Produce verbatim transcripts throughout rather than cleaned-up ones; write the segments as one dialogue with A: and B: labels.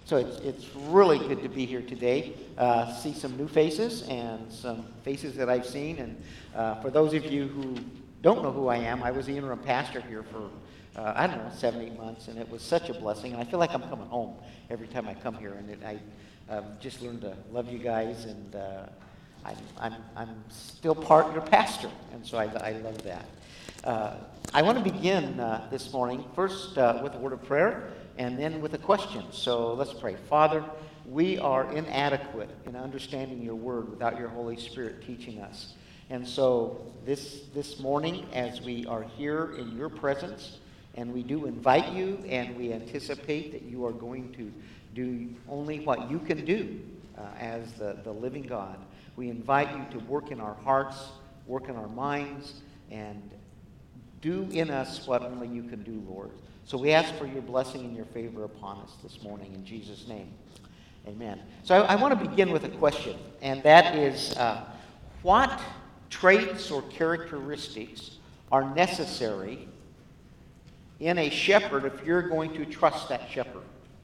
A: So it's, it's really good to be here today. Uh, see some new faces and some faces that I've seen. And uh, for those of you who don't know who I am, I was the interim pastor here for, uh, I don't know, seven, eight months. And it was such a blessing. And I feel like I'm coming home every time I come here. And it, I uh, just learned to love you guys. And uh, I'm, I'm, I'm still part of your pastor. And so I, I love that. Uh, I want to begin uh, this morning first uh, with a word of prayer and then with a question. So let's pray. Father, we are inadequate in understanding your word without your Holy Spirit teaching us. And so this this morning, as we are here in your presence, and we do invite you, and we anticipate that you are going to do only what you can do uh, as the, the living God. We invite you to work in our hearts, work in our minds, and do in us what only you can do, Lord. So we ask for your blessing and your favor upon us this morning in Jesus' name. Amen. So I, I want to begin with a question, and that is, uh, what traits or characteristics are necessary in a shepherd if you're going to trust that shepherd?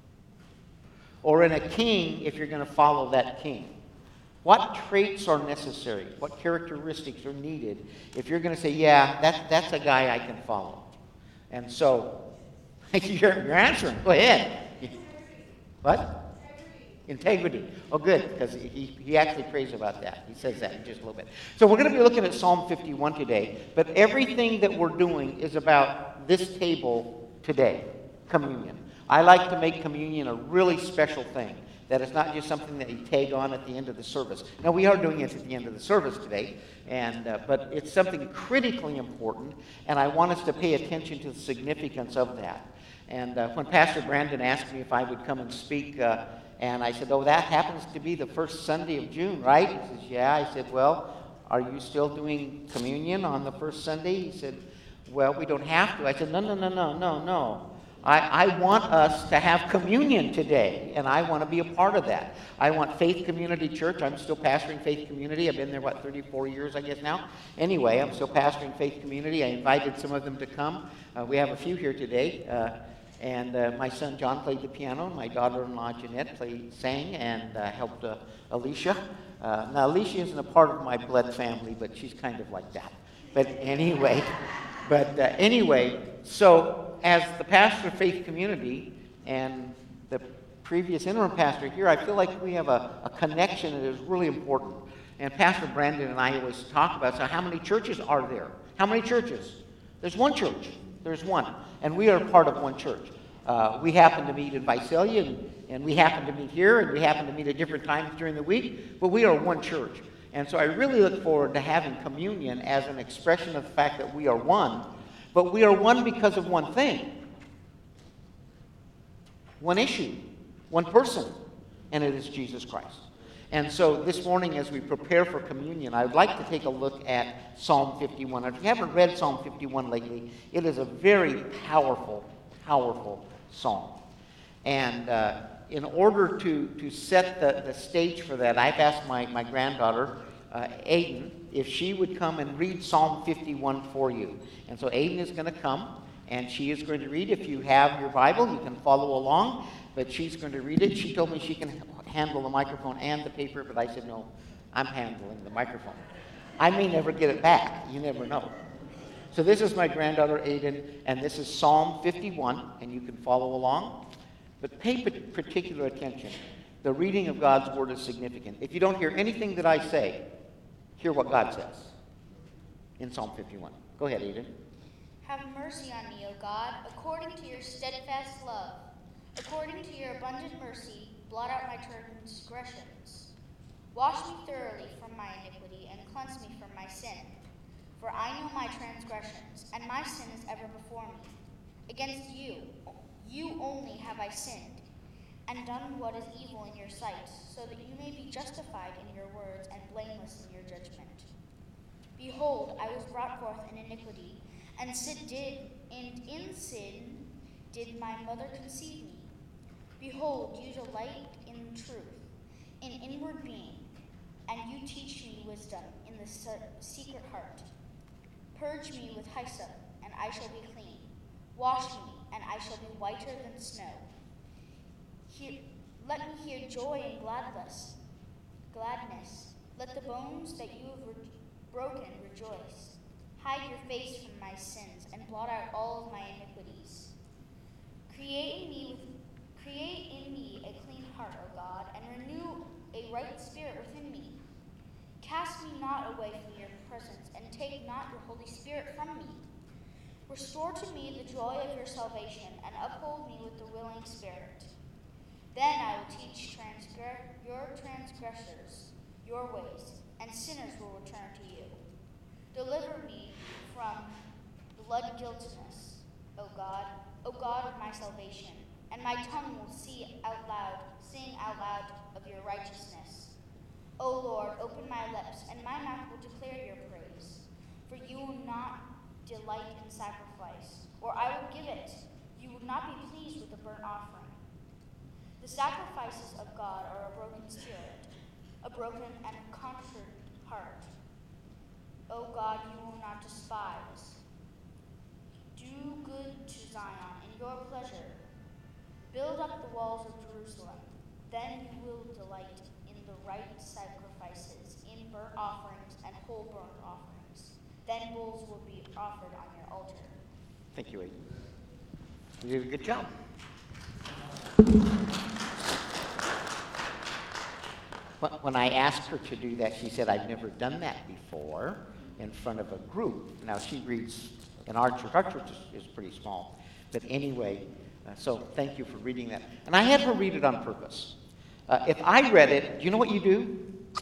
A: Or in a king if you're going to follow that king? What traits are necessary? What characteristics are needed if you're going to say, yeah, that, that's a guy I can follow? And so, you're, you're answering. Go ahead. What? Integrity. Oh, good, because he, he actually prays about that. He says that in just a little bit. So we're going to be looking at Psalm fifty-one today, but everything that we're doing is about this table today, communion. I like to make communion a really special thing, that it's not just something that you tag on at the end of the service. Now, we are doing it at the end of the service today, and uh, but it's something critically important, and I want us to pay attention to the significance of that. And uh, when Pastor Brandon asked me if I would come and speak, uh, and I said, oh, that happens to be the first Sunday of June, right? He says, yeah. I said, well, are you still doing communion on the first Sunday? He said, well, we don't have to. I said, no, no, no, no, no, no. I, I want us to have communion today, and I want to be a part of that. I want Faith Community Church. I'm still pastoring Faith Community. I've been there, what, thirty-four years, I guess, now? Anyway, I'm still pastoring Faith Community. I invited some of them to come. Uh, we have a few here today. Uh, and uh, my son John played the piano. My daughter-in-law Jeanette played, sang, and uh, helped uh, Alicia. Uh, now, Alicia isn't a part of my blood family, but she's kind of like that. But anyway, but uh, anyway, so as the pastor of Faith Community and the previous interim pastor here, I feel like we have a, a connection that is really important. And Pastor Brandon and I always talk about, so how many churches are there? How many churches? There's one church. There's one. And we are part of one church. Uh, we happen to meet in Visalia, and, and we happen to meet here, and we happen to meet at different times during the week, but we are one church. And so I really look forward to having communion as an expression of the fact that we are one. But we are one because of one thing, one issue, one person, and it is Jesus Christ. And so this morning, as we prepare for communion, I would like to take a look at Psalm fifty-one. If you haven't read Psalm fifty-one lately, it is a very powerful, powerful psalm. And uh, in order to, to set the, the stage for that, I've asked my, my granddaughter, uh, Aiden, if she would come and read Psalm fifty-one for you. And so Aiden is going to come, and she is going to read. If you have your Bible, you can follow along, but she's going to read it. She told me she can handle the microphone and the paper, but I said, no, I'm handling the microphone. I may never get it back. You never know. So this is my granddaughter, Aiden, and this is Psalm fifty-one, and you can follow along. But pay particular attention. The reading of God's Word is significant. If you don't hear anything that I say, hear what God says in Psalm fifty-one. Go ahead, Aiden.
B: Have mercy on me, O God, according to your steadfast love. According to your abundant mercy, blot out my transgressions. Wash me thoroughly from my iniquity and cleanse me from my sin. For I know my transgressions, and my sin is ever before me. Against you, you only have I sinned, and done what is evil in your sight, so that you may be justified in your words and blameless in your judgment. Behold, I was brought forth in iniquity, and sin did, and in sin did my mother conceive me. Behold, you delight in truth, in inward being, and you teach me wisdom in the secret heart. Purge me with hyssop, and I shall be clean. Wash me, and I shall be whiter than snow. He- Let me hear joy and gladness. Gladness. Let the bones that you have re- broken rejoice. Hide your face from my sins and blot out all of my iniquities. Create in me, with, create in me a clean heart, O God, and renew a right spirit within me. Cast me not away from your presence, and take not your Holy Spirit from me. Restore to me the joy of your salvation, and uphold me with a willing spirit. Then I will teach transgress- your transgressors your ways, and sinners will return to you. Deliver me from blood guiltiness, O God, O God of my salvation, and my tongue will see out loud, sing out loud of your righteousness. O Lord, open my lips, and my mouth will declare your praise. For you will not delight in sacrifice, or I will give it. You will not be pleased with a burnt offering. The sacrifices of God are a broken spirit, a broken and contrite heart. O God, you will not despise. Do good to Zion in your pleasure. Build up the walls of Jerusalem. Then you will delight in the right sacrifices, in burnt offerings and whole burnt offerings. Then bulls will be offered on your altar.
A: Thank you, Aiden. You did a good job. When I asked her to do that, she said, I've never done that before in front of a group. Now, she reads in our church. Our church is, is pretty small. But anyway, uh, so thank you for reading that. And I had her read it on purpose. Uh, if I read it, do you know what you do?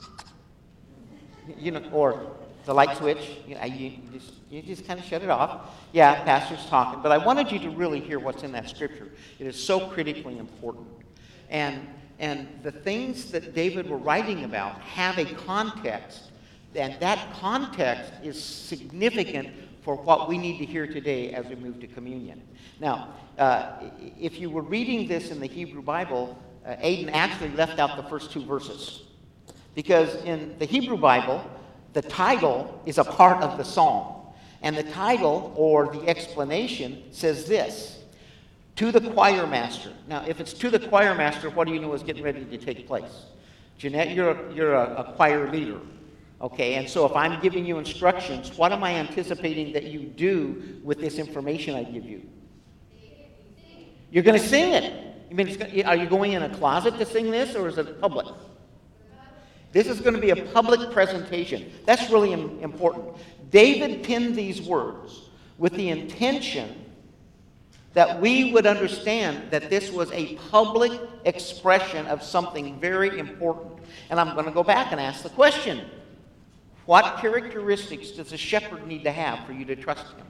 A: You know, or the light switch, you, know, you, you just, you just kind of shut it off. Yeah, pastor's talking. But I wanted you to really hear what's in that scripture. It is so critically important. And And the things that David were writing about have a context, and that context is significant for what we need to hear today as we move to communion. Now, uh, if you were reading this in the Hebrew Bible, uh, Aiden actually left out the first two verses. Because in the Hebrew Bible, the title is a part of the psalm. And the title, or the explanation, says this: to the choir master. Now, if it's to the choir master, what do you know is getting ready to take place? Jeanette, you're a, you're a, a choir leader. Okay, and so if I'm giving you instructions, what am I anticipating that you do with this information I give you? You're going to sing it. You mean, it's gonna, are you going in a closet to sing this, or is it public? This is going to be a public presentation. That's really im- important. David penned these words with the intention that we would understand that this was a public expression of something very important. And I'm going to go back and ask the question: what characteristics does a shepherd need to have for you to trust him?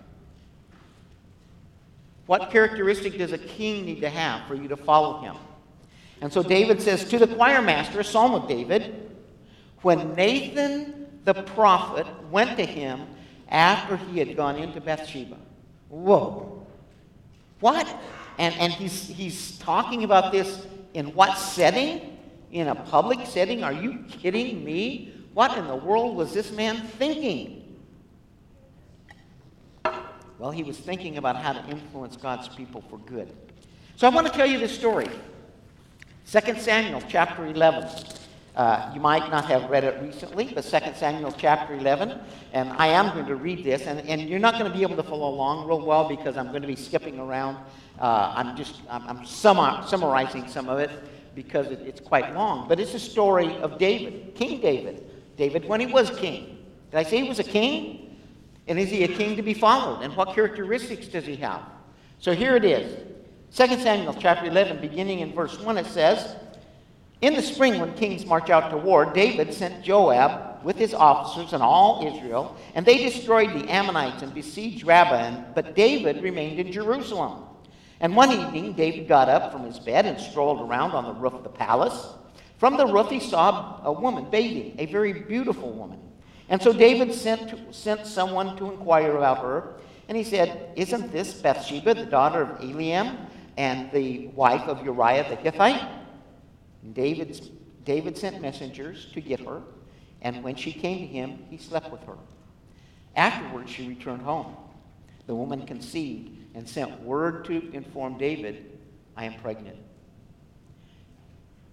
A: What characteristic does a king need to have for you to follow him? And so David says to the choir master, a psalm of David, when Nathan the prophet went to him after he had gone into Bathsheba. Whoa. What? And, and he's, he's talking about this in what setting? In a public setting? Are you kidding me? What in the world was this man thinking? Well, he was thinking about how to influence God's people for good. So I want to tell you this story. Second Samuel chapter eleven. Uh, you might not have read it recently, but Second Samuel chapter eleven, and I am going to read this, and, and you're not going to be able to follow along real well because I'm going to be skipping around. Uh, I'm just I'm, I'm summa- summarizing some of it because it, it's quite long, but it's a story of David, King David. David when he was king. Did I say he was a king? And is he a king to be followed? And what characteristics does he have? So here it is. Second Samuel chapter eleven, beginning in verse one, it says, in the spring, when kings march out to war, David sent Joab with his officers and all Israel, and they destroyed the Ammonites and besieged Rabbah, but David remained in Jerusalem. And one evening, David got up from his bed and strolled around on the roof of the palace. From the roof, he saw a woman bathing, a very beautiful woman. And so David sent, to, sent someone to inquire about her, and he said, isn't this Bathsheba, the daughter of Eliam, and the wife of Uriah the Hittite? David's, David sent messengers to get her, and when she came to him, he slept with her. Afterwards, she returned home. The woman conceived and sent word to inform David, I am pregnant.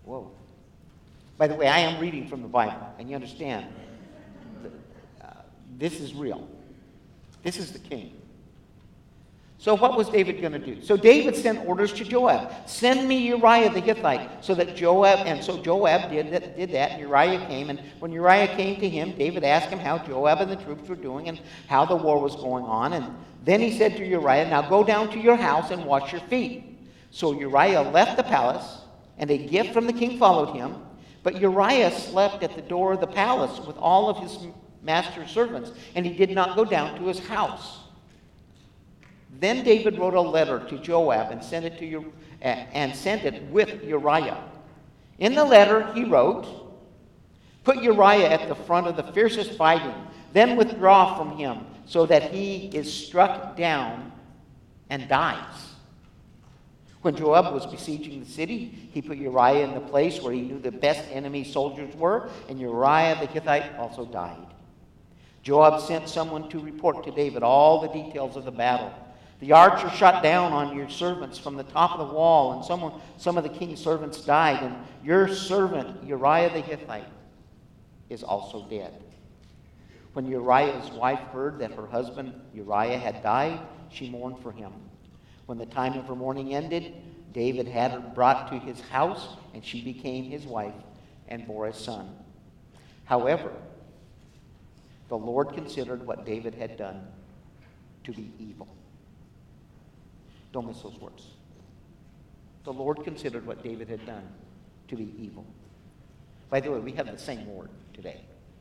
A: Whoa. By the way, I am reading from the Bible, and you understand, uh, this is real. This is the king. So what was David going to do? So David sent orders to Joab. Send me Uriah the Hittite. So that Joab, and so Joab did that, did that, and Uriah came. And when Uriah came to him, David asked him how Joab and the troops were doing and how the war was going on. And then he said to Uriah, now go down to your house and wash your feet. So Uriah left the palace, and a gift from the king followed him. But Uriah slept at the door of the palace with all of his master's servants, and he did not go down to his house. Then David wrote a letter to Joab and sent it to Ur- and sent it with Uriah. In the letter he wrote, put Uriah at the front of the fiercest fighting, then withdraw from him so that he is struck down and dies. When Joab was besieging the city, he put Uriah in the place where he knew the best enemy soldiers were, and Uriah the Hittite also died. Joab sent someone to report to David all the details of the battle. The archer shot down on your servants from the top of the wall, and someone, some of the king's servants died, and your servant Uriah the Hittite is also dead. When Uriah's wife heard that her husband Uriah had died, she mourned for him. When the time of her mourning ended, David had her brought to his house, and she became his wife and bore a son. However, the Lord considered what David had done to be evil. Don't miss those words. The Lord considered what David had done to be evil. By the way, we have the same word today.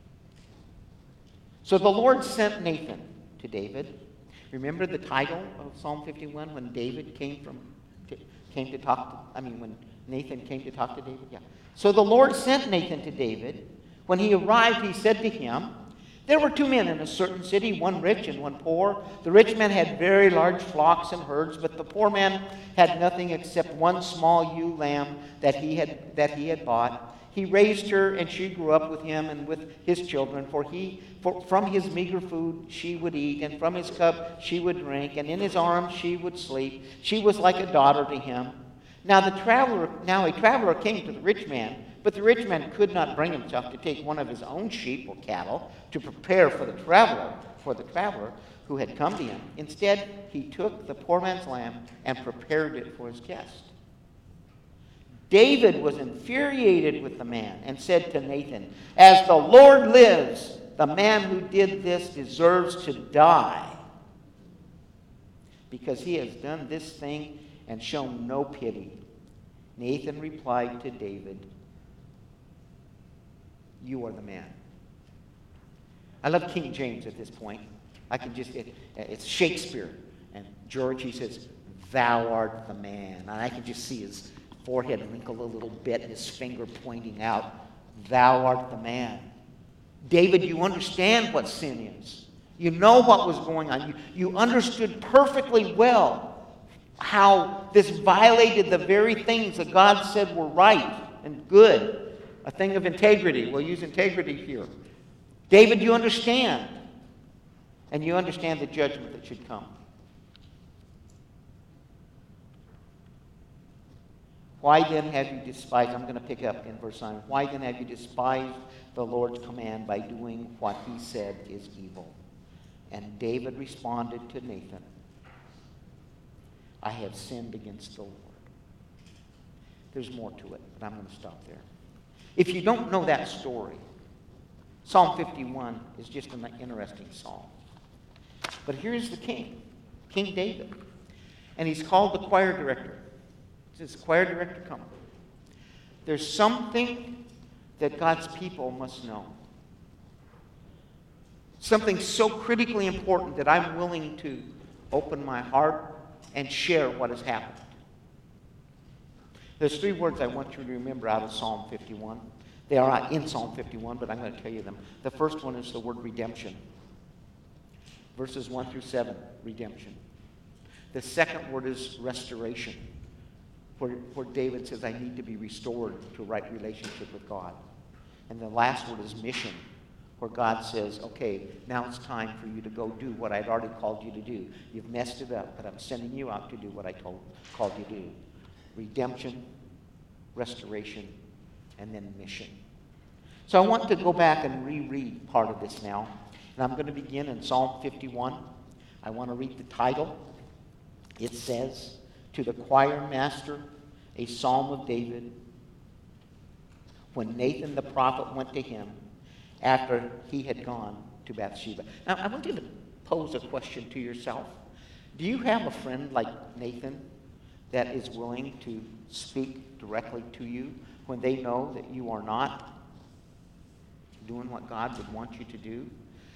A: So the Lord sent Nathan to David. Remember the title of Psalm fifty-one when David came from to, came to talk to, I mean when Nathan came to talk to David? Yeah. So the Lord sent Nathan to David. When he arrived, he said to him, there were two men in a certain city, one rich and one poor. The rich man had very large flocks and herds, but the poor man had nothing except one small ewe lamb that he had that he had bought. He raised her, and she grew up with him and with his children. For he, for from his meager food she would eat, and from his cup she would drink, and in his arms she would sleep. She was like a daughter to him. Now the traveler, now a traveler came to the rich man, but the rich man could not bring himself to take one of his own sheep or cattle to prepare for the traveler, for the traveler who had come to him. Instead, he took the poor man's lamb and prepared it for his guest. David was infuriated with the man and said to Nathan, as the Lord lives, the man who did this deserves to die, because he has done this thing and shown no pity. Nathan replied to David, you are the man. I love King James at this point. I can just, it, it's Shakespeare. And George, he says, thou art the man. And I can just see his forehead wrinkle a little bit and his finger pointing out, thou art the man. David, you understand what sin is. You know what was going on. You, you understood perfectly well how this violated the very things that God said were right and good. A thing of integrity. We'll use integrity here. David, you understand. And you understand the judgment that should come. Why then have you despised, I'm going to pick up in verse nine. Why then have you despised the Lord's command by doing what he said is evil? And David responded to Nathan, I have sinned against the Lord. There's more to it, but I'm going to stop there. If you don't know that story, Psalm fifty-one is just an interesting psalm. But here's the king, King David. And he's called the choir director. He says, choir director, come. There's something that God's people must know. Something so critically important that I'm willing to open my heart and share what has happened. There's three words I want you to remember out of Psalm fifty-one. They are not in Psalm fifty-one, but I'm going to tell you them. The first one is the word redemption. Verses one through seven, redemption. The second word is restoration, where, where David says, I need to be restored to a right relationship with God. And the last word is mission, where God says, okay, now it's time for you to go do what I'd already called you to do. You've messed it up, but I'm sending you out to do what I told, called you to do. Redemption, restoration, and then mission. So I want to go back and reread part of this now. And I'm going to begin in Psalm fifty-one. I want to read the title. It says, "To the choir master, a psalm of David, when Nathan the prophet went to him after he had gone to Bathsheba." Now, I want you to pose a question to yourself. Do you have a friend like Nathan that is willing to speak directly to you when they know that you are not doing what God would want you to do?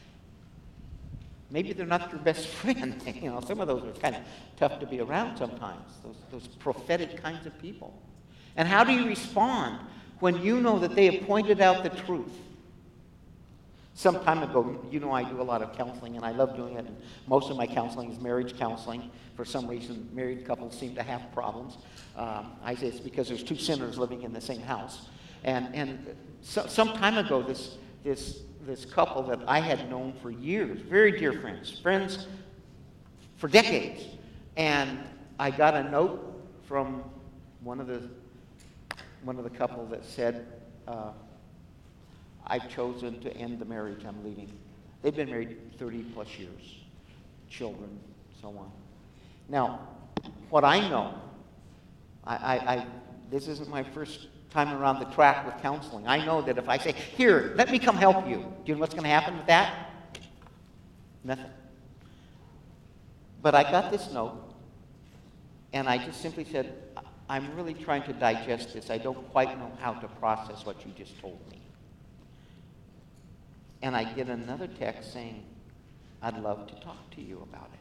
A: Maybe they're not your best friend. You know, some of those are kind of tough to be around sometimes, those, those prophetic kinds of people. And how do you respond when you know that they have pointed out the truth? Some time ago, you know I do a lot of counseling, and I love doing it, and most of my counseling is marriage counseling. For some reason, married couples seem to have problems. Um, I say it's because there's two sinners living in the same house. And, and so, some time ago, this, this, this couple that I had known for years, very dear friends, friends for decades, and I got a note from one of the, one of the couple that said, uh, "I've chosen to end the marriage. I'm leaving." They've been married thirty plus years, children, so on. Now, what I know, I, I, I this isn't my first time around the track with counseling. I know that if I say, "Here, let me come help you," do you know what's going to happen with that? Nothing. But I got this note, and I just simply said, "I'm really trying to digest this. I don't quite know how to process what you just told me." And I get another text saying, "I'd love to talk to you about it."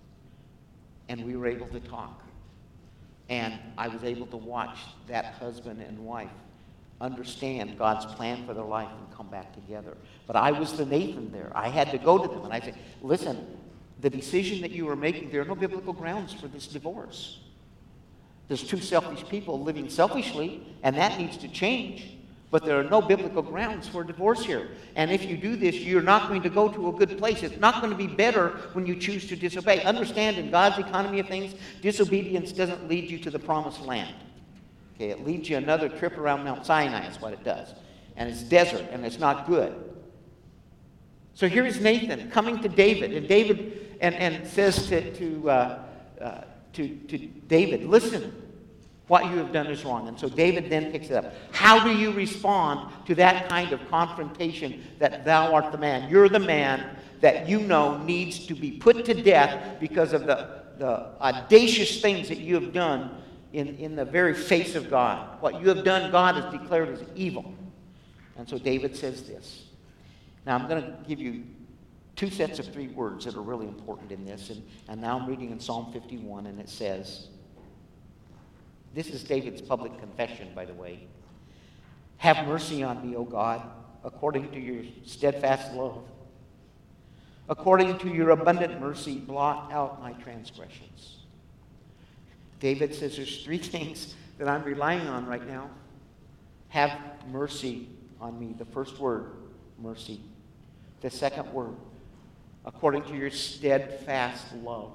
A: And we were able to talk. And I was able to watch that husband and wife understand God's plan for their life and come back together. But I was the Nathan there. I had to go to them and I said, "Listen, the decision that you are making, there are no biblical grounds for this divorce. There's two selfish people living selfishly, and that needs to change. But there are no biblical grounds for divorce here. And if you do this, you're not going to go to a good place. It's not going to be better when you choose to disobey. Understand, in God's economy of things, disobedience doesn't lead you to the promised land. Okay, it leads you another trip around Mount Sinai is what it does. And it's desert, and it's not good." So here is Nathan coming to David, and David and, and says to to, uh, uh, to to David, "Listen, what you have done is wrong." And so David then picks it up. How do you respond to that kind of confrontation that thou art the man? You're the man that you know needs to be put to death because of the, the audacious things that you have done in, in the very face of God. What you have done, God has declared as evil. And so David says this. Now I'm going to give you two sets of three words that are really important in this. And, and now I'm reading in Psalm fifty-one, and it says, this is David's public confession, by the way. "Have mercy on me, O God, according to your steadfast love. According to your abundant mercy, blot out my transgressions." David says there's three things that I'm relying on right now. Have mercy on me. The first word, mercy. The second word, according to your steadfast love.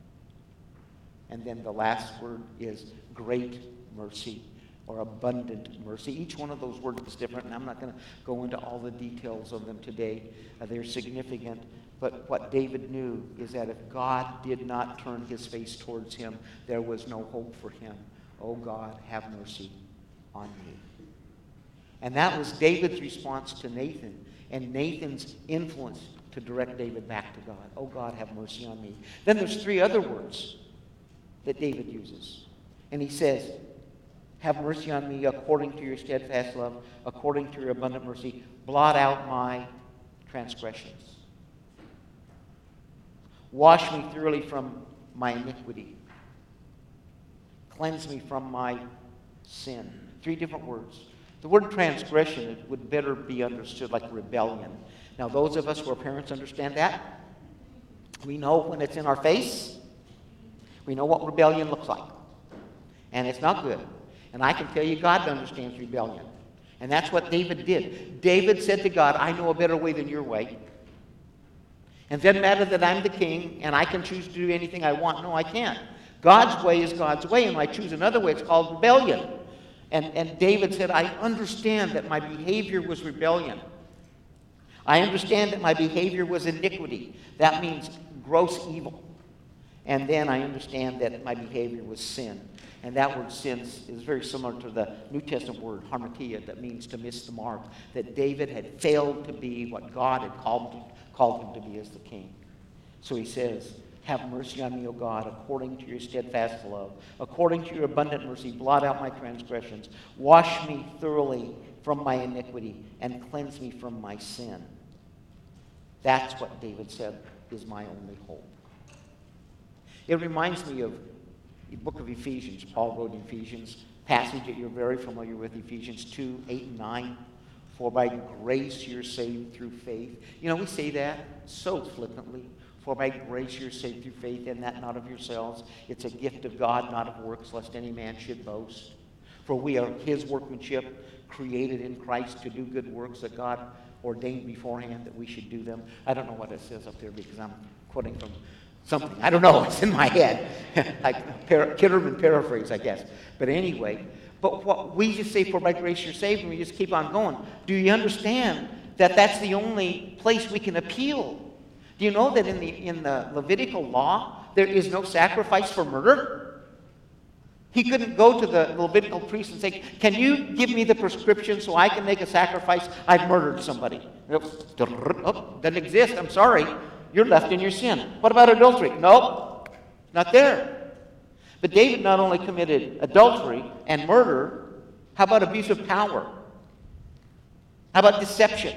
A: And then the last word is great mercy or abundant mercy. Each one of those words is different, and I'm not going to go into all the details of them today. Uh, they're significant. But what David knew is that if God did not turn his face towards him, there was no hope for him. "Oh God, have mercy on me." And that was David's response to Nathan, and Nathan's influence to direct David back to God. "Oh God, have mercy on me." Then there's three other words that David uses. And he says, "Have mercy on me according to your steadfast love, according to your abundant mercy. Blot out my transgressions. Wash me thoroughly from my iniquity. Cleanse me from my sin." Three different words. The word transgression, it would better be understood like rebellion. Now, those of us who are parents understand that. We know when it's in our face. We know what rebellion looks like. And it's not good. And I can tell you God understands rebellion. And that's what David did. David said to God, "I know a better way than your way. And it doesn't matter that I'm the king and I can choose to do anything I want. No, I can't. God's way is God's way, and when I choose another way, it's called rebellion. And, and David said, I understand that my behavior was rebellion. I understand that my behavior was iniquity. That means gross evil. And then I understand that my behavior was sin. And that word sin is very similar to the New Testament word hamartia, that means to miss the mark. That David had failed to be what God had called him, called him to be as the king. So he says, have mercy on me, O God, according to your steadfast love. According to your abundant mercy, blot out my transgressions. Wash me thoroughly from my iniquity and cleanse me from my sin. That's what David said is my only hope. It reminds me of the book of Ephesians. Paul wrote in Ephesians, passage that you're very familiar with, Ephesians two, eight, and nine. For by grace you're saved through faith. You know, we say that so flippantly. For by grace you're saved through faith, and that not of yourselves. It's a gift of God, not of works, lest any man should boast. For we are his workmanship, created in Christ to do good works that God ordained beforehand that we should do them. I don't know what it says up there because I'm quoting from something. I don't know. It's in my head. Like par- Kitterman paraphrase, I guess. But anyway, but what we just say, for by grace you're saved, and we just keep on going. Do you understand that that's the only place we can appeal? Do you know that in the in the Levitical law, there is no sacrifice for murder? He couldn't go to the Levitical priest and say, can you give me the prescription so I can make a sacrifice? I've murdered somebody. Oh, doesn't exist. I'm sorry. You're left in your sin. What about adultery? Nope. Not there. But David not only committed adultery and murder, how about abuse of power? How about deception?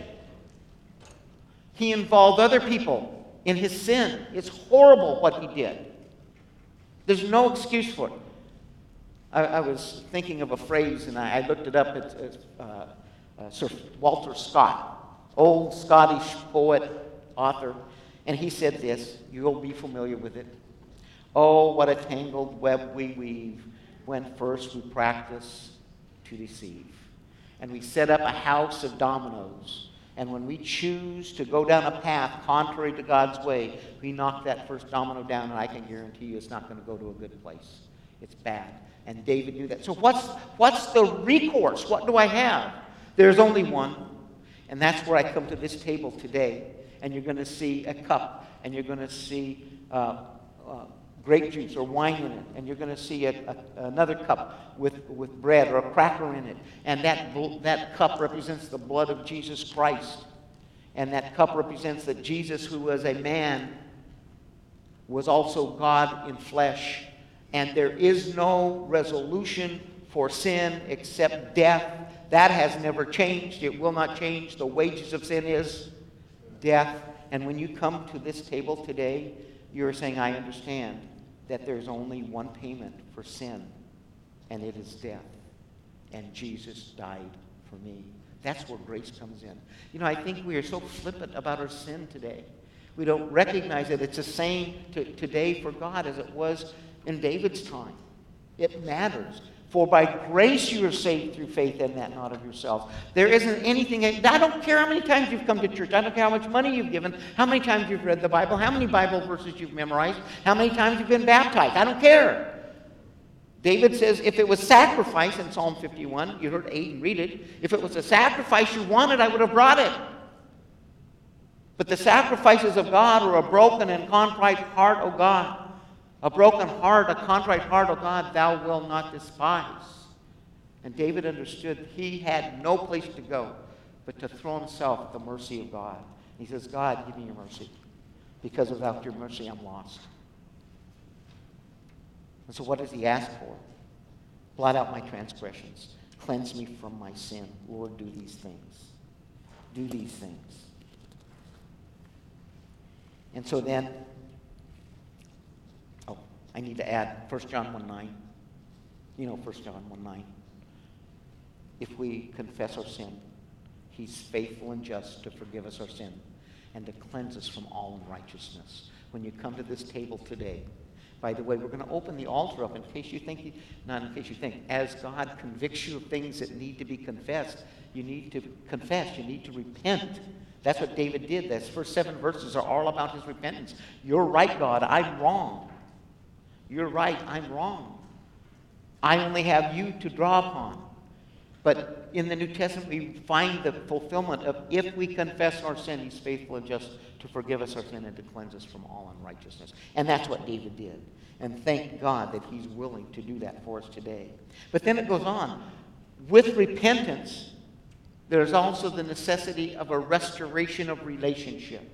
A: He involved other people in his sin. It's horrible what he did. There's no excuse for it. I, I was thinking of a phrase, and I, I looked it up. It's, it's uh, uh, Sir Walter Scott, old Scottish poet, author, and he said this. You'll be familiar with it. Oh, what a tangled web we weave when first we practice to deceive. And we set up a house of dominoes. And when we choose to go down a path contrary to God's way, we knock that first domino down, and I can guarantee you it's not going to go to a good place. It's bad. And David knew that. So what's, what's the recourse? What do I have? There's only one. And that's where I come to this table today. And you're going to see a cup. And you're going to see uh, uh, grape juice or wine in it. And you're going to see a, a, another cup with, with bread or a cracker in it. And that, that cup represents the blood of Jesus Christ. And that cup represents that Jesus, who was a man, was also God in flesh. And there is no resolution for sin except death. That has never changed. It will not change. The wages of sin is death. And when you come to this table today, you're saying, I understand that there's only one payment for sin, and it is death. And Jesus died for me. That's where grace comes in. You know, I think we are so flippant about our sin today. We don't recognize that it's the same to, today for God as it was in David's time. It matters. For by grace you are saved through faith, and that not of yourselves. There isn't anything. I don't care how many times you've come to church. I don't care how much money you've given, how many times you've read the Bible, how many Bible verses you've memorized, how many times you've been baptized. I don't care. David says, if it was sacrifice in Psalm fifty-one, you heard Aiden read it, if it was a sacrifice you wanted, I would have brought it. But the sacrifices of God are a broken and contrite heart, O God. A broken heart, a contrite heart, O God, thou wilt not despise. And David understood he had no place to go but to throw himself at the mercy of God. He says, God, give me your mercy. Because without your mercy, I'm lost. And so what does he ask for? Blot out my transgressions. Cleanse me from my sin. Lord, do these things. Do these things. And so then, oh, I need to add First John one nine. You know First John one nine. If we confess our sin, he's faithful and just to forgive us our sin and to cleanse us from all unrighteousness. When you come to this table today, by the way, we're going to open the altar up in case you think, not in case you think, as God convicts you of things that need to be confessed, you need to confess, you need to repent. That's what David did. Those first seven verses are all about his repentance. You're right, God, I'm wrong. You're right, I'm wrong. I only have you to draw upon. But in the New Testament, we find the fulfillment of if we confess our sin, he's faithful and just to forgive us our sin and to cleanse us from all unrighteousness. And that's what David did. And thank God that he's willing to do that for us today. But then it goes on. With repentance, there's also the necessity of a restoration of relationship.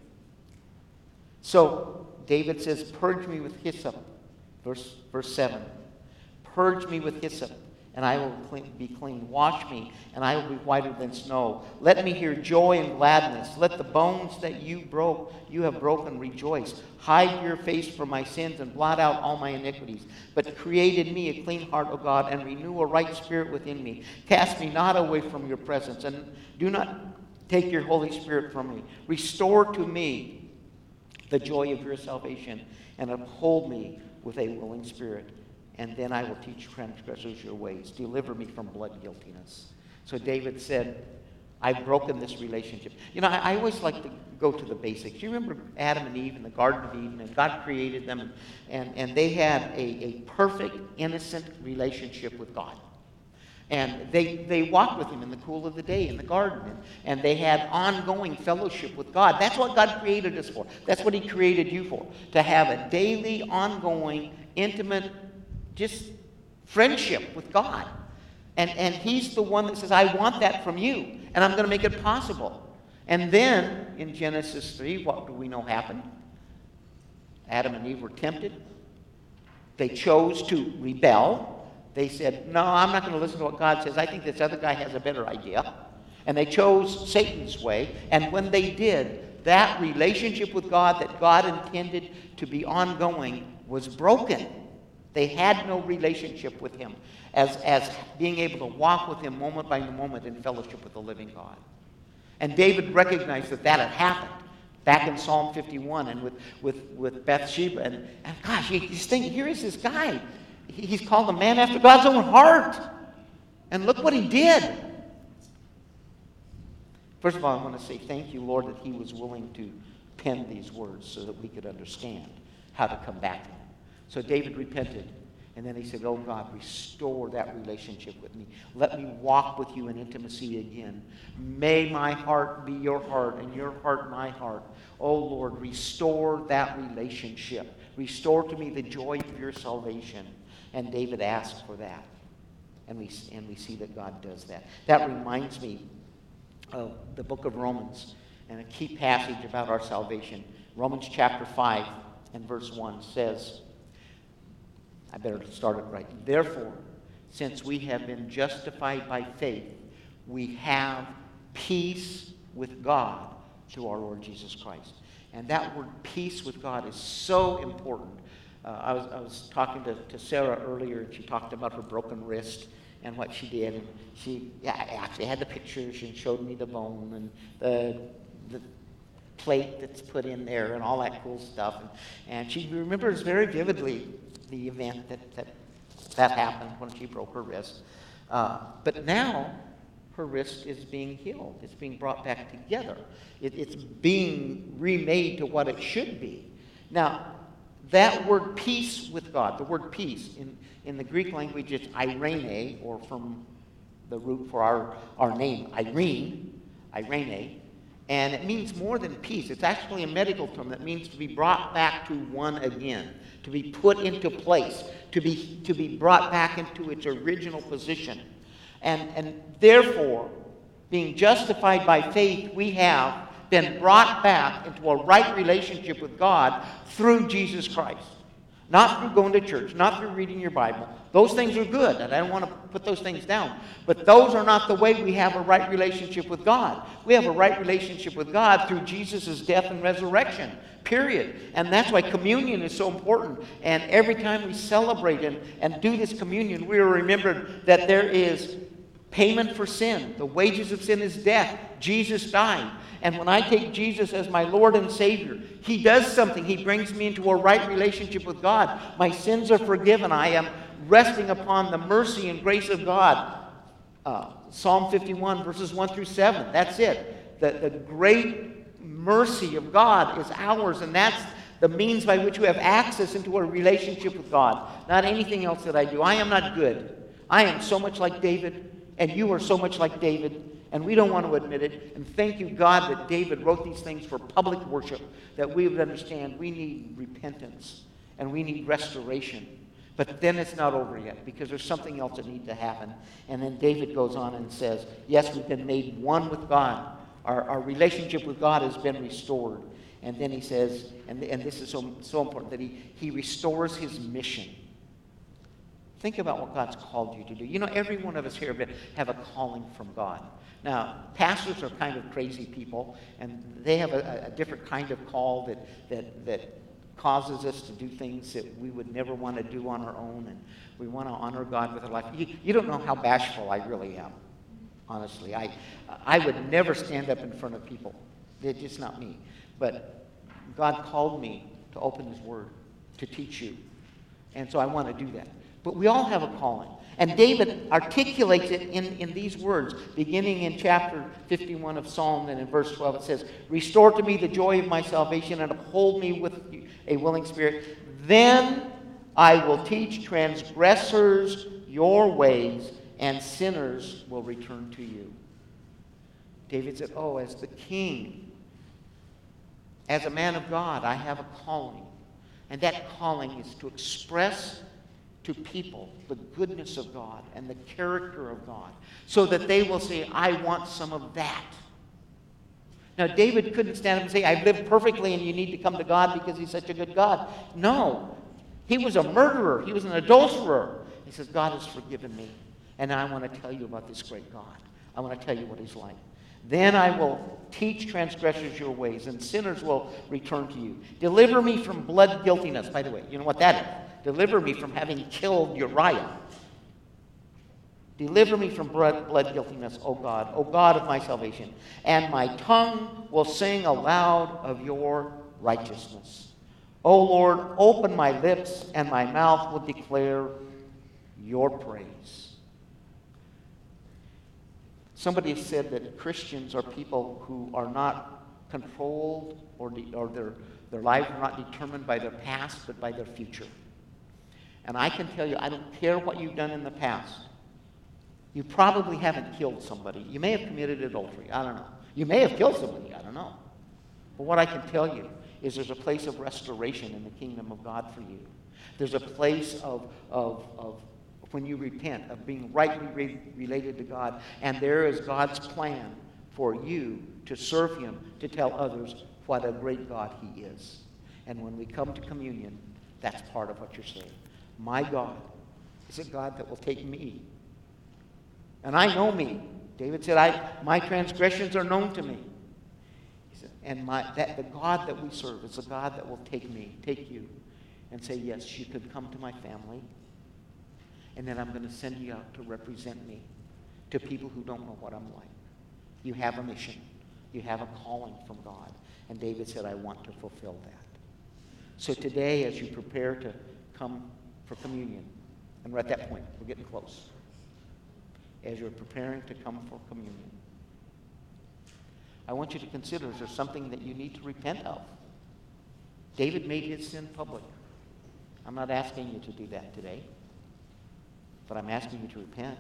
A: So David says, purge me with hyssop. Verse, verse seven. Purge me with hyssop, and I will clean, be clean. Wash me, and I will be whiter than snow. Let me hear joy and gladness. Let the bones that you broke, you have broken, rejoice. Hide your face from my sins and blot out all my iniquities. But create in me a clean heart, O God, and renew a right spirit within me. Cast me not away from your presence, and do not take your Holy Spirit from me. Restore to me the joy of your salvation, and uphold me with a willing spirit. And then I will teach transgressors your ways. Deliver me from blood guiltiness. So David said, I've broken this relationship. You know, I, I always like to go to the basics. You remember Adam and Eve in the Garden of Eden, and God created them, and, and they had a, a perfect, innocent relationship with God. And they, they walked with him in the cool of the day in the garden. And, and they had ongoing fellowship with God. That's what God created us for. That's what he created you for. To have a daily, ongoing, intimate, just friendship with God. And, and he's the one that says, I want that from you. And I'm going to make it possible. And then, in Genesis three, what do we know happened? Adam and Eve were tempted. They chose to rebel. They said, no, I'm not going to listen to what God says. I think this other guy has a better idea. And they chose Satan's way. And when they did, that relationship with God that God intended to be ongoing was broken. They had no relationship with him as, as being able to walk with him moment by moment in fellowship with the living God. And David recognized that that had happened back in Psalm fifty-one and with, with, with Bathsheba. And, and gosh, you just think, here is this guy. He's called a man after God's own heart. And look what he did. First of all, I want to say thank you, Lord, that he was willing to pen these words so that we could understand how to come back to him. So David repented. And then he said, oh God, restore that relationship with me. Let me walk with you in intimacy again. May my heart be your heart and your heart my heart. Oh Lord, restore that relationship. Restore to me the joy of your salvation. And David asked for that. And we, and we see that God does that. That reminds me of the book of Romans and a key passage about our salvation. Romans chapter five and verse one says, I better start it right. Therefore, since we have been justified by faith, we have peace with God through our Lord Jesus Christ. And that word peace with God is so important. Uh, I, was, I was talking to, to Sarah earlier, and she talked about her broken wrist and what she did. And she yeah, actually had the pictures and showed me the bone and the, the plate that's put in there and all that cool stuff. And, and she remembers very vividly the event that that, that happened when she broke her wrist. Uh, but now her wrist is being healed. It's being brought back together. It, it's being remade to what it should be. Now, that word peace with God, the word peace, in, in the Greek language it's eirene, or from the root for our, our name, Irene, eirene, and it means more than peace. It's actually a medical term that means to be brought back to one again, to be put into place, to be, to be brought back into its original position. And, and therefore, being justified by faith, we have been brought back into a right relationship with God through Jesus Christ. Not through going to church, not through reading your Bible. Those things are good, and I don't want to put those things down. But those are not the way we have a right relationship with God. We have a right relationship with God through Jesus' death and resurrection, period. And that's why communion is so important. And every time we celebrate and, and do this communion, we are remembered that there is payment for sin. The wages of sin is death. Jesus died. And when I take Jesus as my Lord and Savior, he does something. He brings me into a right relationship with God. My sins are forgiven. I am resting upon the mercy and grace of God. Uh, Psalm fifty-one, verses one through seven. That's it. The, the great mercy of God is ours, and that's the means by which we have access into a relationship with God. Not anything else that I do. I am not good. I am so much like David. And you are so much like David, and we don't want to admit it. And thank you, God, that David wrote these things for public worship, that we would understand we need repentance and we need restoration. But then it's not over yet, because there's something else that needs to happen. And then David goes on and says, yes, we've been made one with God. Our, our relationship with God has been restored. And then he says, and, and this is so, so important, that he, he restores his mission. Think about what God's called you to do. You know, every one of us here have a calling from God. Now, pastors are kind of crazy people, and they have a, a different kind of call that, that, that causes us to do things that we would never want to do on our own, and we want to honor God with our life. You, you don't know how bashful I really am, honestly. I, I would never stand up in front of people. It's just not me. But God called me to open his word, to teach you. And so I want to do that. But we all have a calling. And David articulates it in, in these words, beginning in chapter fifty-one of Psalm, and in verse twelve it says, restore to me the joy of my salvation and uphold me with a willing spirit. Then I will teach transgressors your ways, and sinners will return to you. David said, oh, as the king, as a man of God, I have a calling. And that calling is to express to people the goodness of God and the character of God, so that they will say, I want some of that. Now, David couldn't stand up and say, I've lived perfectly and you need to come to God because he's such a good God. No. He was a murderer. He was an adulterer. He says, God has forgiven me, and I want to tell you about this great God. I want to tell you what he's like. Then I will teach transgressors your ways, and sinners will return to you. Deliver me from blood guiltiness. By the way, you know what that is? Deliver me from having killed Uriah. Deliver me from blood, blood guiltiness, O God, O God of my salvation. And my tongue will sing aloud of your righteousness. O Lord, open my lips, and my mouth will declare your praise. Somebody said that Christians are people who are not controlled, or, de- or their, their lives are not determined by their past, but by their future. And I can tell you, I don't care what you've done in the past. You probably haven't killed somebody. You may have committed adultery. I don't know. You may have killed somebody. I don't know. But what I can tell you is there's a place of restoration in the kingdom of God for you. There's a place of, of, of when you repent, of being rightly re- related to God. And there is God's plan for you to serve him, to tell others what a great God he is. And when we come to communion, that's part of what you're saying. My God is a God that will take me. And I know me. David said, I, my transgressions are known to me. He said, and my, that the God that we serve is a God that will take me, take you, and say, yes, you could come to my family. And then I'm going to send you out to represent me to people who don't know what I'm like. You have a mission. You have a calling from God. And David said, I want to fulfill that. So today, as you prepare to come for communion, and we're at that point, we're getting close. As you're preparing to come for communion, I want you to consider, is there something that you need to repent of? David made his sin public. I'm not asking you to do that today, but I'm asking you to repent.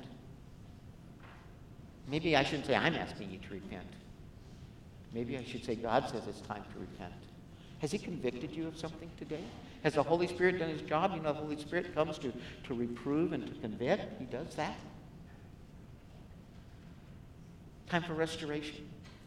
A: Maybe I shouldn't say I'm asking you to repent. Maybe I should say God says it's time to repent. Has he convicted you of something today? Has the Holy Spirit done his job? You know, the Holy Spirit comes to, to reprove and to convict. He does that. Time for restoration.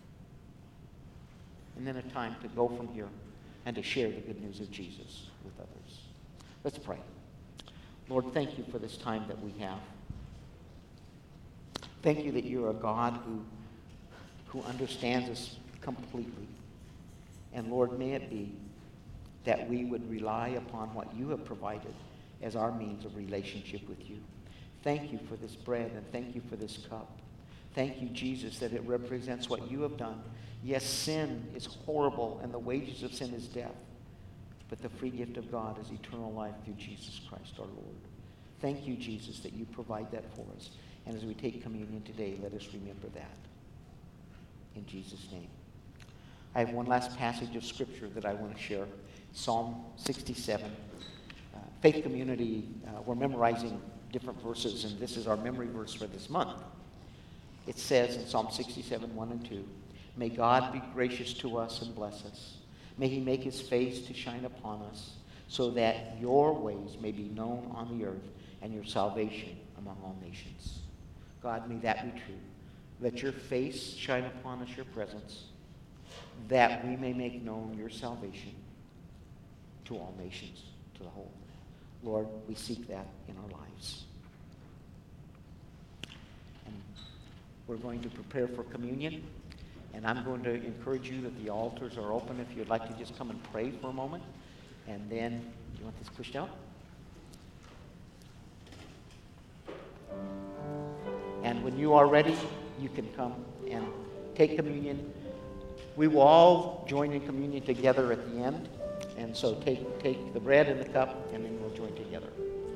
A: And then a time to go from here and to share the good news of Jesus with others. Let's pray. Lord, thank you for this time that we have. Thank you that you're a God who, who understands us completely. And Lord, may it be that we would rely upon what you have provided as our means of relationship with you. Thank you for this bread, and thank you for this cup. Thank you, Jesus, that it represents what you have done. Yes, sin is horrible, and the wages of sin is death. But the free gift of God is eternal life through Jesus Christ our Lord. Thank you, Jesus, that you provide that for us. And as we take communion today, let us remember that. In Jesus' name. I have one last passage of Scripture that I want to share. Psalm sixty-seven. Uh, Faith Community, uh, we're memorizing different verses, and this is our memory verse for this month. It says in Psalm sixty-seven, one and two, may God be gracious to us and bless us. May he make his face to shine upon us, so that your ways may be known on the earth and your salvation among all nations. God, may that be true. Let your face shine upon us, your presence, that we may make known your salvation to all nations, to the whole. Lord, we seek that in our lives. And we're going to prepare for communion, and I'm going to encourage you that the altars are open if you'd like to just come and pray for a moment. And then, do you want this pushed out? And when you are ready, you can come and take communion. We will all join in communion together at the end. And so take, take the bread and the cup, and then we'll join together.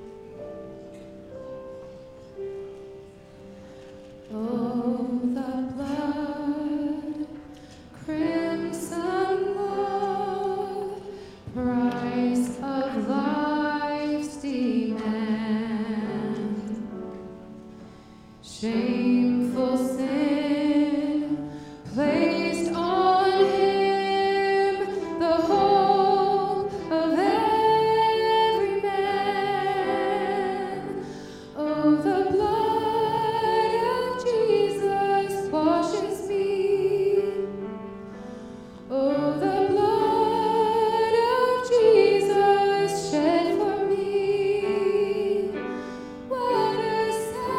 C: Oh, the blood, crimson love, price of life's demand, shameful sin placed on him, the hope of every man. Oh, the blood of Jesus washes me. Oh, the blood of Jesus shed for me. What a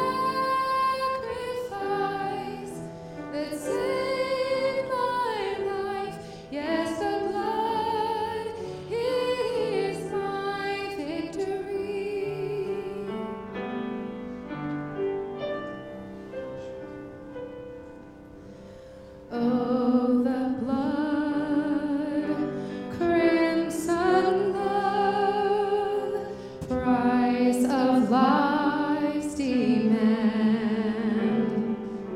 C: sacrifice that saved my life. Yes, the blood, it is my victory. Oh, the blood, crimson love, price of life's demand,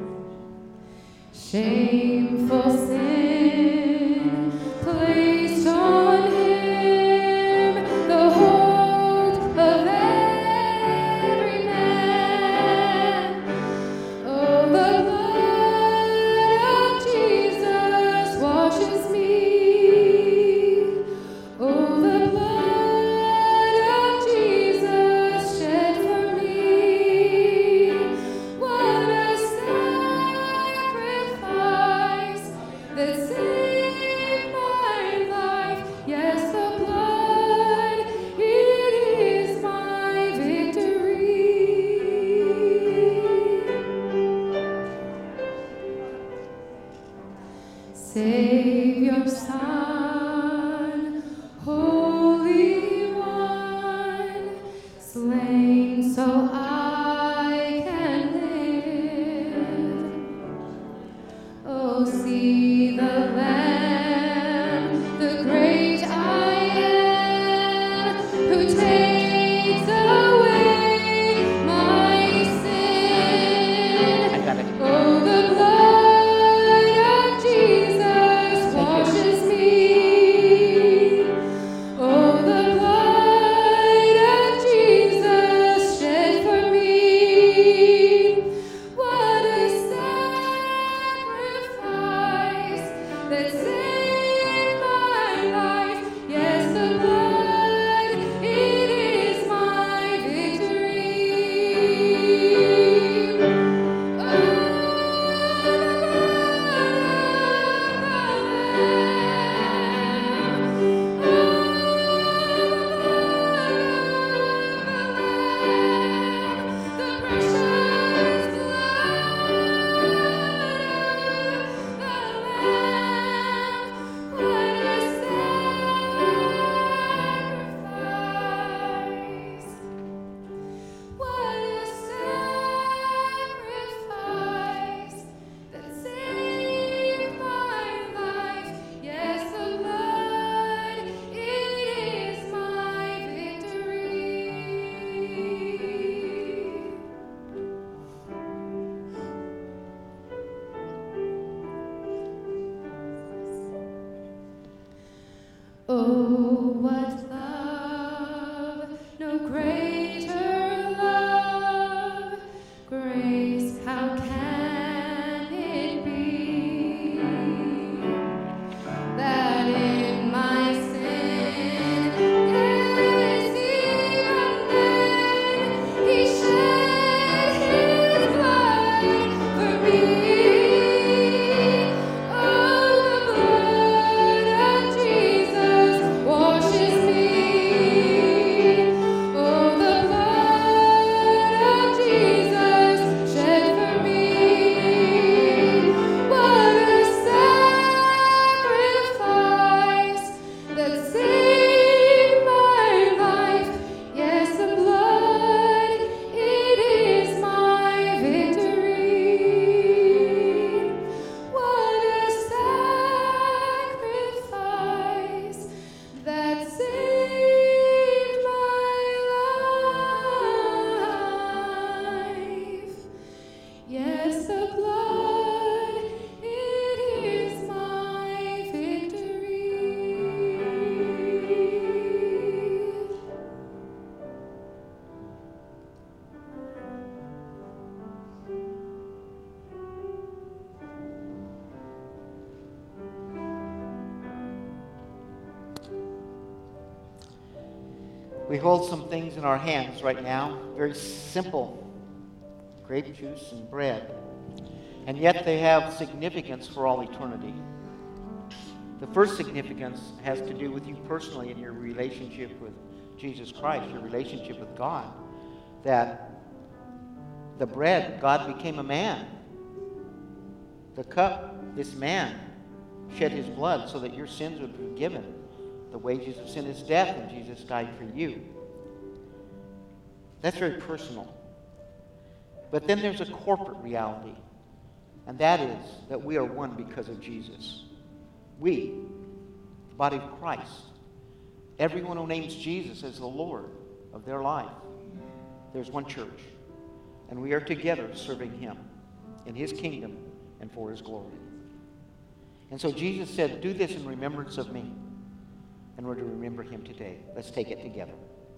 C: shameful sin placed on him, the hope of every man. Oh, the blood of Jesus washes me. Oh, the blood of Jesus shed for me. What a sacrifice that saved my life. Yes, the blood, it is my victory. Savior, Son, Holy One, slain so I can live. Oh, see the Lamb, the great I am, who takes away my sin.
A: I got it.
C: Oh, the blood of Jesus washes me. Oh, the blood of Jesus shed for me. What a sacrifice that saved my life. Yes, the blood, it is my victory. Oh, what a sacrifice that saved my life. Yes, the blood, it is my victory. Oh, what love, no greater love, grace, how can
A: We hold some things in our hands right now, very simple, grape juice and bread, and yet they have significance for all eternity. The first significance has to do with you personally in your relationship with Jesus Christ, your relationship with God, that the bread, God became a man. The cup, this man shed his blood so that your sins would be forgiven. The wages of sin is death, and Jesus died for you. That's very personal. But then there's a corporate reality, and that is that we are one because of Jesus. We, the body of Christ, everyone who names Jesus as the Lord of their life, there's one church, and we are together serving him in his kingdom and for his glory. And so Jesus said, do this in remembrance of me. And we're to remember him today. Let's take it together.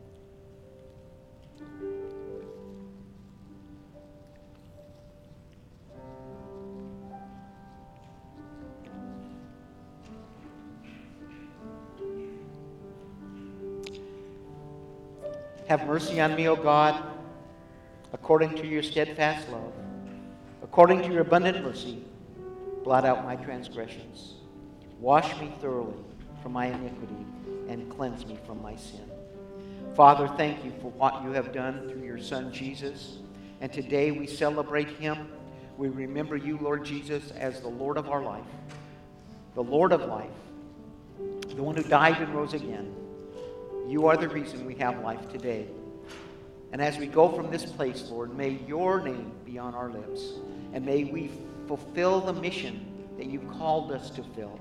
A: Have mercy on me, O God, according to your steadfast love. According to your abundant mercy, blot out my transgressions. Wash me thoroughly from my iniquity and cleanse me from my sin. Father, thank you for what you have done through your Son, Jesus. And today we celebrate him. We remember you, Lord Jesus, as the Lord of our life, the Lord of life, the one who died and rose again. You are the reason we have life today. And as we go from this place, Lord, may your name be on our lips. And may we fulfill the mission that you called us to fill.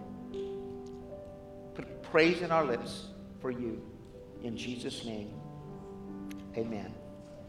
A: Put praise in our lips for you. In Jesus' name, amen.